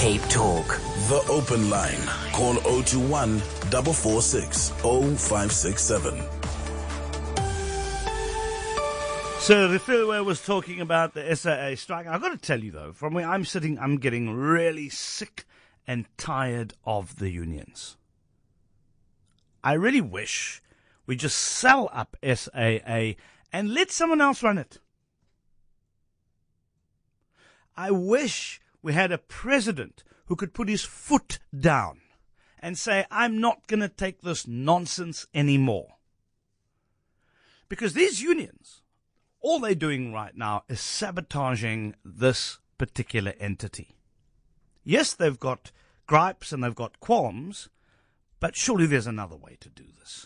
Cape Talk. The Open Line. Call 021 446 0567. So Refilwe was talking about the SAA strike. I've got to tell you, though, from where I'm sitting, I'm getting really sick and tired of the unions. I really wish we just sell up SAA and let someone else run it. I wish we had a president who could put his foot down and say, I'm not going to take this nonsense anymore. Because these unions, all they're doing right now is sabotaging this particular entity. Yes, they've got gripes and they've got qualms, but surely there's another way to do this.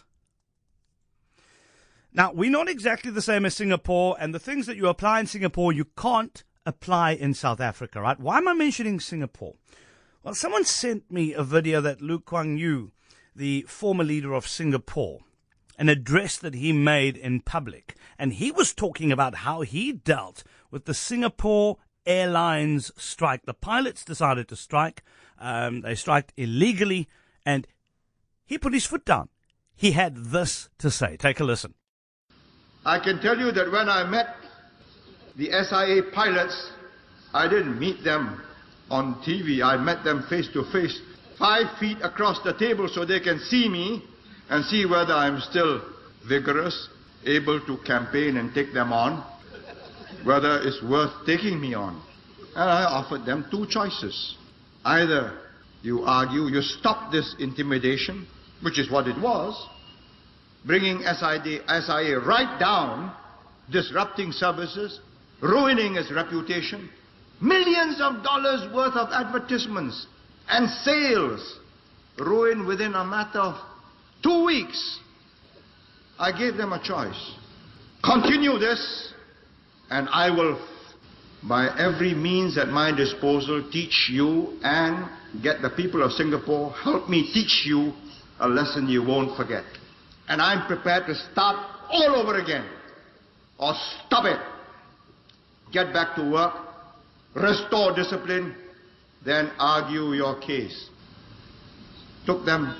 Now, we're not exactly the same as Singapore, and the things that you apply in Singapore, you can't apply in South Africa, right? Why am I mentioning Singapore? Well, someone sent me a video that Lee Kuan Yew, the former leader of Singapore, an address that he made in public, and he was talking about how he dealt with the Singapore Airlines strike. The pilots decided to strike. They striked illegally, and he put his foot down. He had this to say. Take a listen. I can tell you that when I met the SIA pilots, I didn't meet them on TV. I met them face to face, 5 feet across the table so they can see me and see whether I'm still vigorous, able to campaign and take them on, whether it's worth taking me on. And I offered them 2 choices. Either you argue, you stop this intimidation, which is what it was, bringing SIA right down, disrupting services, ruining its reputation, millions of dollars worth of advertisements and sales ruined within a matter of 2 weeks. I gave them a choice. Continue this, and I will, by every means at my disposal, teach you and get the people of Singapore, help me teach you a lesson you won't forget. And I'm prepared to start all over again, or stop it. Get back to work, restore discipline, then argue your case. Took them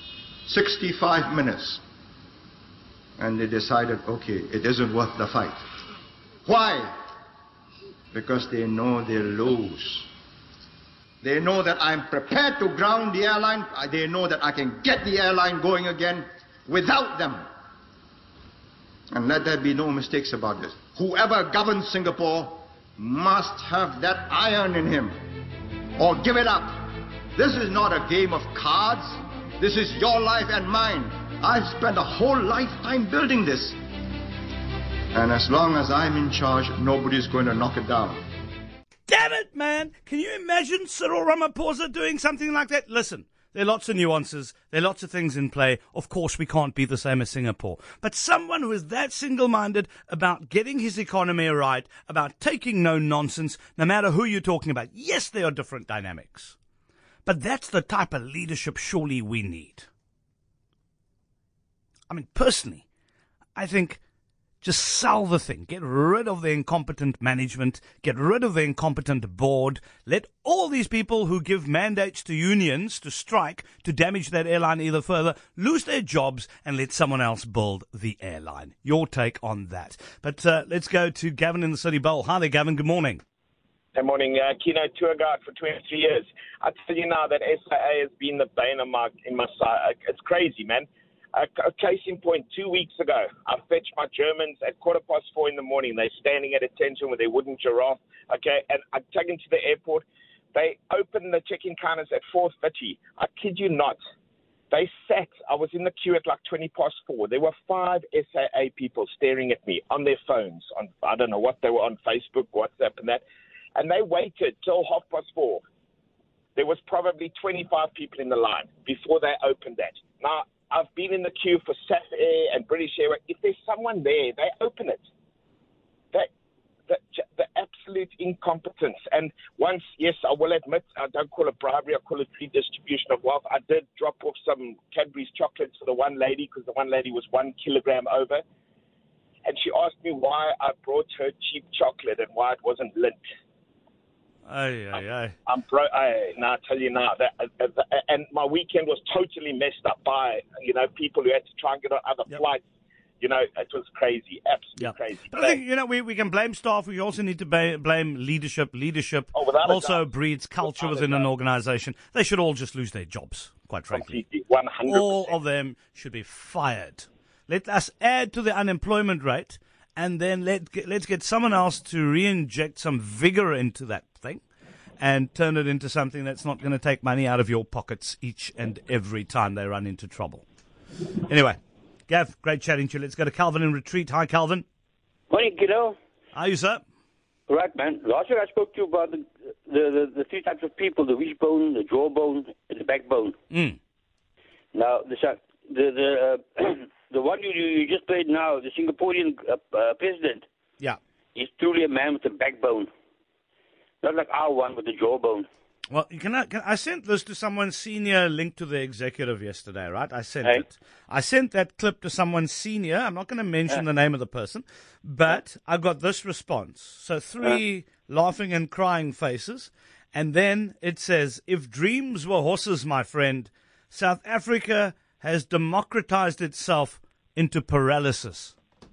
65 minutes. And they decided, okay, it isn't worth the fight. Why? Because they know they'll lose. They know that I'm prepared to ground the airline. They know that I can get the airline going again without them. And let there be no mistakes about this. Whoever governs Singapore must have that iron in him, or give it up. This is not a game of cards. This is your life and mine. I've spent a whole lifetime building this. And as long as I'm in charge, nobody's going to knock it down. Damn it, man! Can you imagine Cyril Ramaphosa doing something like that? Listen, there are lots of nuances. There are lots of things in play. Of course, we can't be the same as Singapore. But someone who is that single-minded about getting his economy right, about taking no nonsense, no matter who you're talking about. Yes, there are different dynamics. But that's the type of leadership surely we need. I mean, personally, I think just sell the thing. Get rid of the incompetent management. Get rid of the incompetent board. Let all these people who give mandates to unions to strike, to damage that airline either further, lose their jobs and let someone else build the airline. Your take on that. But let's go to Gavin in the City Bowl. Hi there, Gavin. Good morning. Good morning. Keynote tour guide for 23 years. I tell you now that SIA has been the bane of my side. It's crazy, man. A case in point, 2 weeks ago, I fetched my Germans at 4:15 in the morning. They're standing at attention with their wooden giraffe, okay, and I take them to the airport. They opened the check-in counters at 4:30. I kid you not. They sat, I was in the queue at like 4:20. There were 5 SAA people staring at me on their phones, on I don't know what they were on, Facebook, WhatsApp and that, and they waited till 4:30. There was probably 25 people in the line before they opened that. Now, I've been in the queue for SAF Air and British Airways. If there's someone there, they open it. The absolute incompetence. And once, yes, I will admit, I don't call it bribery, I call it redistribution of wealth. I did drop off some Cadbury's chocolates for the one lady because the one lady was 1 kilogram over. And she asked me why I brought her cheap chocolate and why it wasn't Lindt. I'm broke. I tell you now and my weekend was totally messed up by people who had to try and get on other flights. It was crazy, absolutely crazy. But I think we can blame staff. We also need to blame leadership. Leadership also breeds culture within an organization. They should all just lose their jobs. Quite frankly, 100%. All of them should be fired. Let us add to the unemployment rate, and then let's get someone else to re-inject some vigor into that thing and turn it into something that's not going to take money out of your pockets each and every time they run into trouble. Anyway, Gav, great chatting to you. Let's go to Calvin in Retreat. Hi, Calvin. Morning, kiddo. How are you, sir? Right, man. Last year I spoke to you about the three types of people: the wishbone, the jawbone, and the backbone. Now, the one you just played now, the Singaporean president, he's truly a man with a backbone. Not like our one with the jawbone. Well, I sent this to someone senior linked to the executive yesterday, right? I sent it. I sent that clip to someone senior. I'm not going to mention the name of the person, but I got this response. So 3 laughing and crying faces. And then it says, if dreams were horses, my friend, South Africa has democratized itself into paralysis.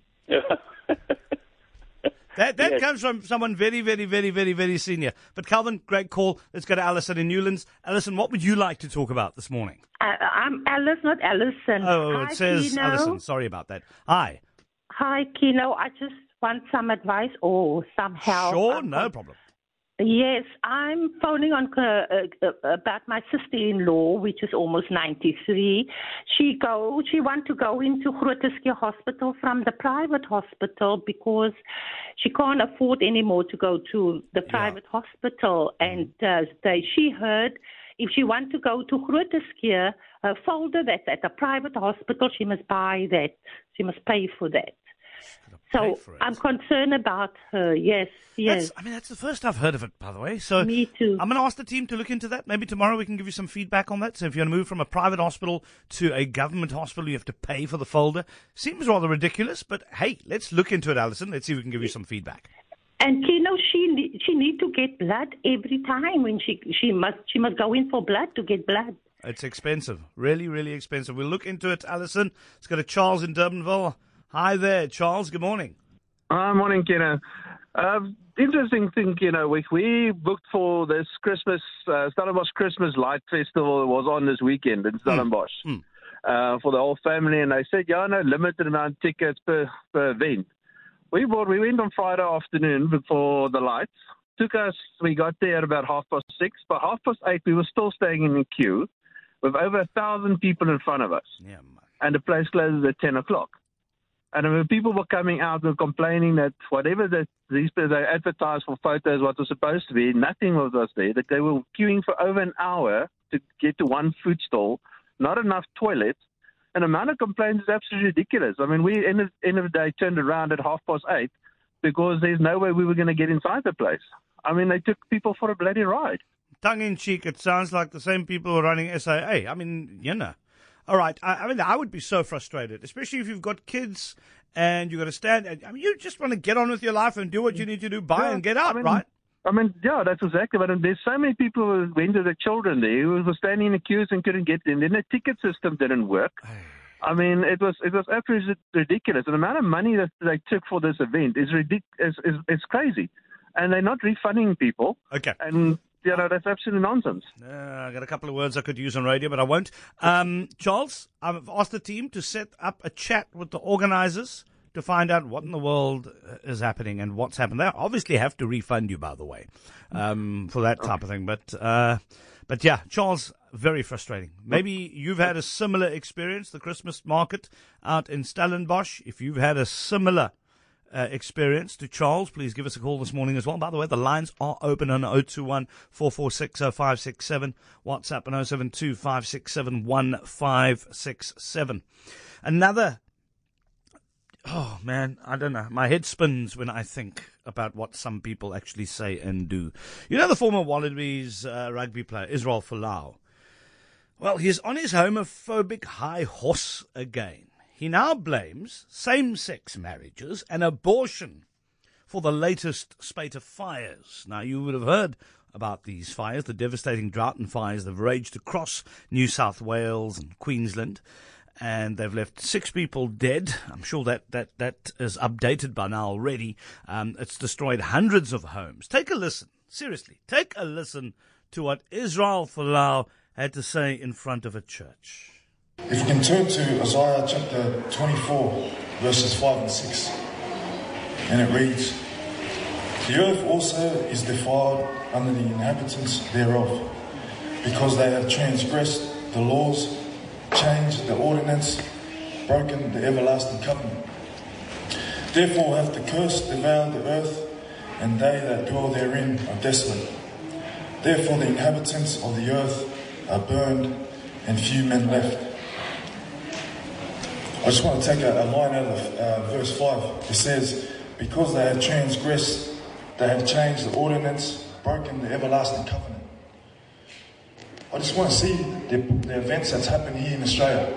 That comes from someone very, very, very, very, very senior. But Calvin, great call. Let's go to Alison in Newlands. Alison, what would you like to talk about this morning? I'm Alice, not Alison. Oh, Hi, it says Kino. Alison. Sorry about that. Hi. Hi, Kino. I just want some advice or some help. Sure, no problem. Yes, I'm phoning on about my sister-in-law, which is almost 93. She want to go into Groote Schuur Hospital from the private hospital because she can't afford anymore to go to the private hospital. And she heard if she want to go to Groote Schuur, a folder that's at a private hospital, she must buy that. She must pay for that. So I'm concerned about her. Yes. That's the first I've heard of it, by the way. So me too. I'm going to ask the team to look into that. Maybe tomorrow we can give you some feedback on that. So if you're going to move from a private hospital to a government hospital, you have to pay for the folder. Seems rather ridiculous, but hey, let's look into it, Alison. Let's see if we can give you some feedback. And she need to get blood every time when she must go in for blood to get blood. It's expensive, really, really expensive. We'll look into it, Alison. Let's go to Charles in Durbanville. Hi there, Charles. Good morning. Morning, Keno. Interesting thing, we booked for this Christmas, Stellenbosch Christmas Light Festival. It was on this weekend in Stellenbosch for the whole family. And they said, no limited amount of tickets per event. We went on Friday afternoon before the lights. We got there at about 6:30. By 8:30, we were still staying in the queue with over 1,000 people in front of us. Yeah, and the place closes at 10 o'clock. And when people were coming out and complaining that whatever they advertised for photos, what was supposed to be, nothing was there. That they were queuing for over an hour to get to one food stall, not enough toilets. And the amount of complaints is absolutely ridiculous. I mean, we, end of the day, turned around at 8:30 because there's no way we were going to get inside the place. I mean, they took people for a bloody ride. Tongue-in-cheek, it sounds like the same people who are running SIA. I mean, All right. I would be so frustrated, especially if you've got kids and you've got to stand. I mean, you just want to get on with your life and do what you need to do, buy and get out, right? That's exactly what. And there's so many people who went with their children there who were standing in the queues and couldn't get in. Then the ticket system didn't work. I mean, it was absolutely ridiculous. And the amount of money that they took for this event is it's crazy. And they're not refunding people. Okay. And that's absolutely nonsense. I got a couple of words I could use on radio, but I won't. Charles, I've asked the team to set up a chat with the organizers to find out what in the world is happening and what's happened. They obviously have to refund you, by the way, for that type of thing. But yeah, Charles, very frustrating. Maybe you've had a similar experience, the Christmas market out in Stellenbosch. If you've had a similar experience to Charles, please give us a call this morning as well. By the way, the lines are open on 021 446 0567, WhatsApp on 072 567 1567. Another, oh man, I don't know. My head spins when I think about what some people actually say and do. The former Wallabies rugby player, Israel Folau. Well, he's on his homophobic high horse again. He now blames same-sex marriages and abortion for the latest spate of fires. Now, you would have heard about these fires, the devastating drought and fires that have raged across New South Wales and Queensland. And they've left 6 people dead. I'm sure that is updated by now already. It's destroyed hundreds of homes. Take a listen. Seriously, take a listen to what Israel Folau had to say in front of a church. If we can turn to Isaiah chapter 24, verses 5 and 6. And it reads, "The earth also is defiled under the inhabitants thereof, because they have transgressed the laws, changed the ordinance, broken the everlasting covenant. Therefore hath the curse devoured the earth, and they that dwell therein are desolate. Therefore the inhabitants of the earth are burned, and few men left." I just want to take a line out of verse 5. It says, "Because they have transgressed, they have changed the ordinance, broken the everlasting covenant." I just want to see the events that's happened here in Australia.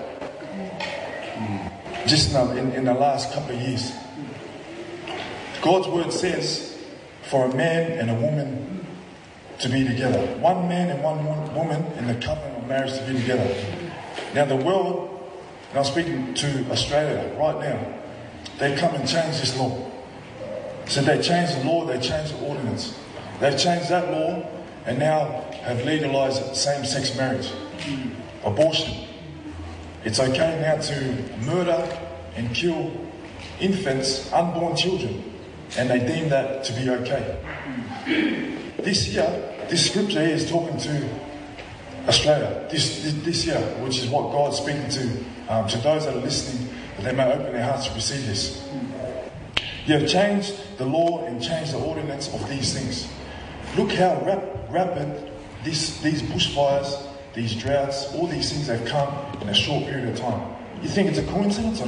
Just in the last couple of years. God's word says for a man and a woman to be together. One man and one woman in the covenant of marriage to be together. Now the world, and I'm speaking to Australia right now, they come and change this law. So they changed the law, they changed the ordinance. They've changed that law and now have legalised same-sex marriage, abortion. It's okay now to murder and kill infants, unborn children, and they deem that to be okay. This year, this scripture here is talking to Australia, this year, which is what God's speaking to those that are listening, that they may open their hearts to receive this. You have changed the law and changed the ordinance of these things. Look how rapid these bushfires, these droughts, all these things have come in a short period of time. You think it's a coincidence or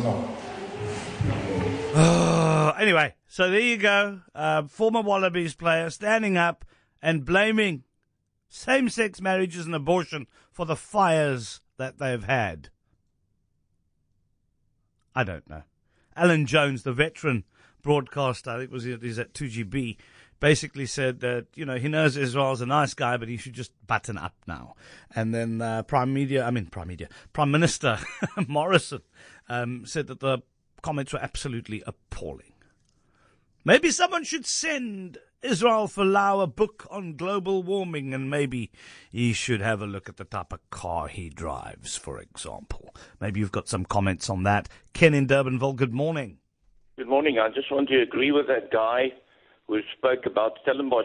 not? Anyway, so there you go. Former Wallabies player standing up and blaming same-sex marriages and abortion for the fires that they've had. I don't know. Alan Jones, the veteran broadcaster, I think he's at 2GB, basically said that, he knows Israel's a nice guy, but he should just button up now. And then Prime Minister Morrison said that the comments were absolutely appalling. Maybe someone should send Israel Folau a book on global warming, and maybe he should have a look at the type of car he drives, for example. Maybe you've got some comments on that. Ken in Durbanville, good morning. Good morning. I just want to agree with that guy who spoke about Stellenbosch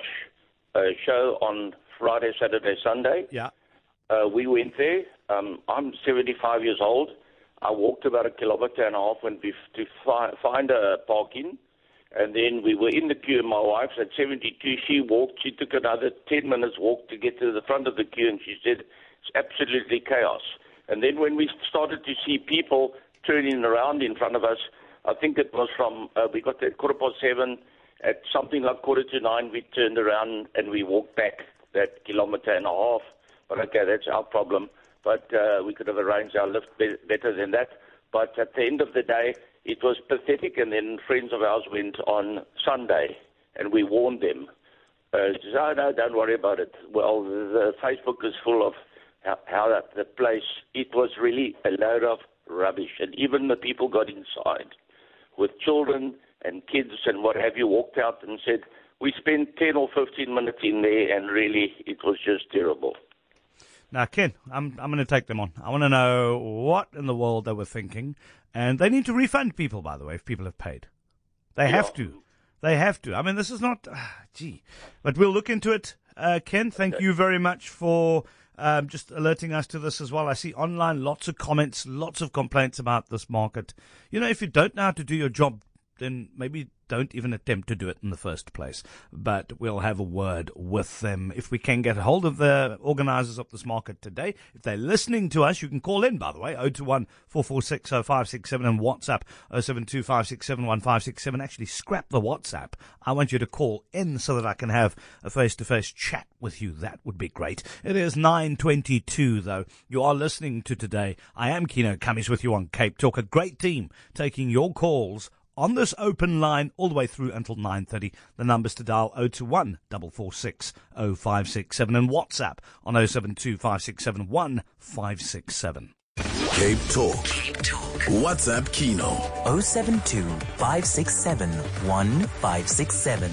show on Friday, Saturday, Sunday. Yeah. We went there. I'm 75 years old. I walked about 1.5 kilometers to find a parking. And then we were in the queue, and my wife's at 72. She walked. She took another 10 minutes walk to get to the front of the queue, and she said it's absolutely chaos. And then when we started to see people turning around in front of us, I think it was from, we got there at 7:15. At something like 8:45, we turned around and we walked back that 1.5 kilometers. But okay, that's our problem. But we could have arranged our lift better than that. But at the end of the day, it was pathetic, and then friends of ours went on Sunday, and we warned them. So, no, don't worry about it. Well, the Facebook is full of how that the place, it was really a load of rubbish, and even the people got inside with children and kids and what have you, walked out and said, we spent 10 or 15 minutes in there, and really, it was just terrible. Now, Ken, I'm going to take them on. I want to know what in the world they were thinking. And they need to refund people, by the way, if people have paid. They have to. They have to. I mean, this is not... But we'll look into it. Ken, thank you very much for just alerting us to this as well. I see online lots of comments, lots of complaints about this market. If you don't know how to do your job, then maybe don't even attempt to do it in the first place. But we'll have a word with them. If we can get a hold of the organisers of this market today, if they're listening to us, you can call in, by the way, 021-446-0567 and WhatsApp 072-567-1567. Actually, scrap the WhatsApp. I want you to call in so that I can have a face-to-face chat with you. That would be great. It is 9:22, though. You are listening to Today. I am Kino Cummings with you on Cape Talk, a great team taking your calls on this open line all the way through until 9:30. The numbers to dial 021 446 0567 and WhatsApp on 072 567 1567. Cape Talk. WhatsApp Kino. 072 567 1567.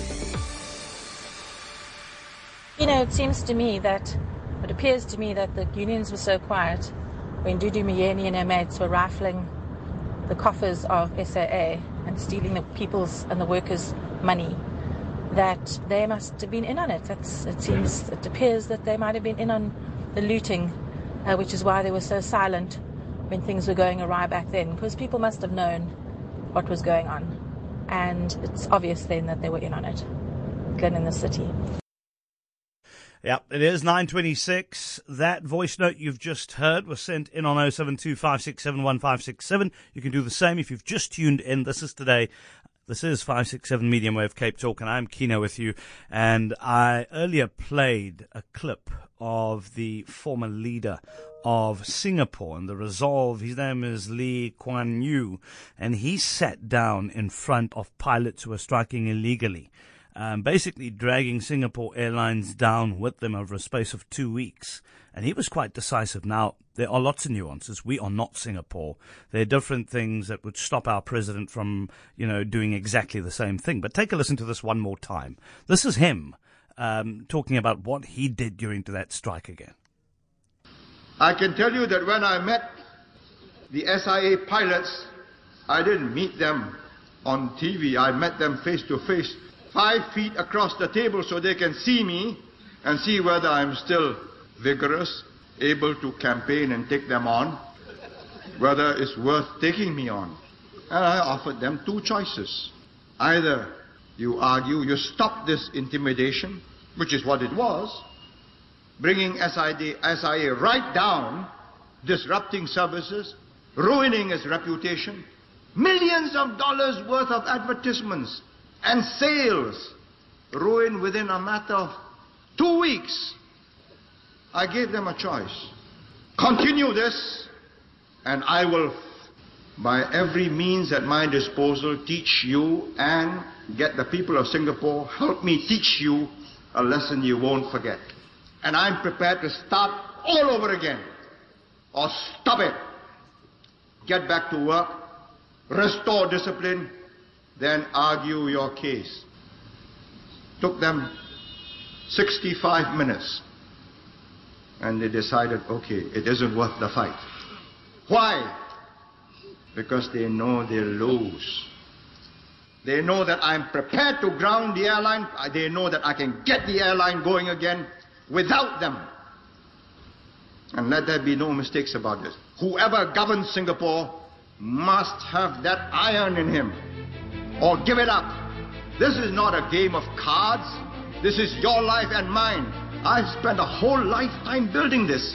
It appears to me that the unions were so quiet when Dudu Myeni and her mates were rifling the coffers of SAA and stealing the people's and the workers' money, that they must have been in on it. It appears that they might have been in on the looting, which is why they were so silent when things were going awry back then, because people must have known what was going on. And it's obvious then that they were in on it, Glen in the city. Yep, it is 9:26. That voice note you've just heard was sent in on 072 567 1567. You can do the same if you've just tuned in. This is 567 Medium Wave Cape Talk, and I'm Kino with you. And I earlier played a clip of the former leader of Singapore and the resolve. His name is Lee Kuan Yew, and he sat down in front of pilots who were striking illegally. Basically dragging Singapore Airlines down with them over a space of 2 weeks. And he was quite decisive. Now, there are lots of nuances. We are not Singapore. There are different things that would stop our president from, doing exactly the same thing. But take a listen to this one more time. This is him talking about what he did during that strike again. I can tell you that when I met the SIA pilots, I didn't meet them on TV. I met them face to face, 5 feet across the table, so they can see me and see whether I'm still vigorous, able to campaign and take them on, whether it's worth taking me on. And I offered them 2 choices. Either you argue, you stop this intimidation, which is what it was, bringing SIA right down, disrupting services, ruining its reputation, millions of dollars worth of advertisements and sales ruined within a matter of 2 weeks. I gave them a choice. Continue this, and I will, by every means at my disposal, teach you and get the people of Singapore, help me teach you a lesson you won't forget. And I'm prepared to start all over again, or stop it, get back to work, restore discipline, then argue your case. Took them 65 minutes. And they decided, okay, it isn't worth the fight. Why? Because they know they'll lose. They know that I'm prepared to ground the airline. They know that I can get the airline going again without them. And let there be no mistakes about this. Whoever governs Singapore must have that iron in him, or give it up. This is not a game of cards. This is your life and mine. I've spent a whole lifetime building this.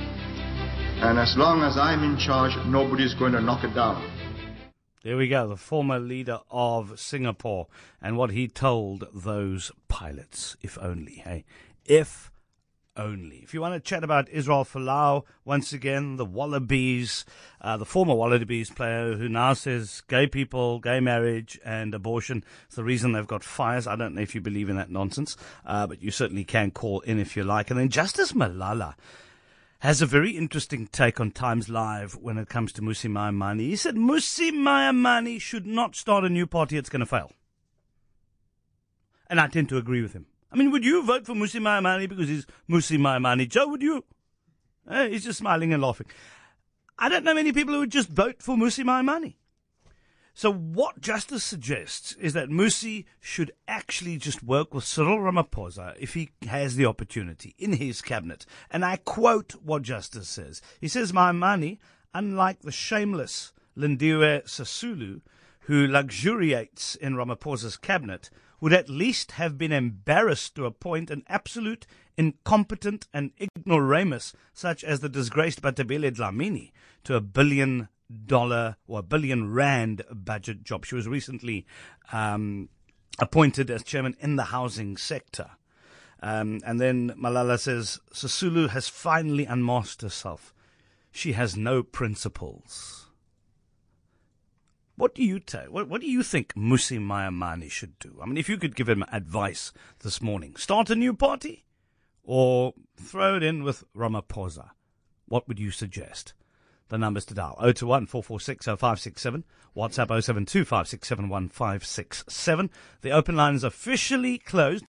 And as long as I'm in charge, nobody's going to knock it down. There we go, the former leader of Singapore and what he told those pilots. If only, hey? If only. If you want to chat about Israel Folau, once again, the Wallabies, the former Wallabies player who now says gay people, gay marriage and abortion is the reason they've got fires. I don't know if you believe in that nonsense, but you certainly can call in if you like. And then Justice Malala has a very interesting take on Times Live when it comes to Mmusi Maimane. He said Mmusi Maimane should not start a new party, it's going to fail. And I tend to agree with him. I mean, would you vote for Mmusi Maimane because he's Mmusi Maimane? Joe, would you? He's just smiling and laughing. I don't know many people who would just vote for Mmusi Maimane. So what Justice suggests is that Mmusi should actually just work with Cyril Ramaphosa if he has the opportunity in his cabinet. And I quote what Justice says. He says, Maimane, unlike the shameless Lindiwe Sisulu, who luxuriates in Ramaphosa's cabinet, would at least have been embarrassed to appoint an absolute incompetent and ignoramus such as the disgraced Batabile Dlamini to $1 billion or $1 billion budget job. She was recently appointed as chairman in the housing sector. And then Malala says, Sisulu has finally unmasked herself. She has no principles. What do you what do you think Mmusi Maimane should do? I mean, if you could give him advice this morning, start a new party or throw it in with Ramaphosa, what would you suggest? The numbers to dial, 021-446-0567, WhatsApp 072-567-1567. The open line is officially closed.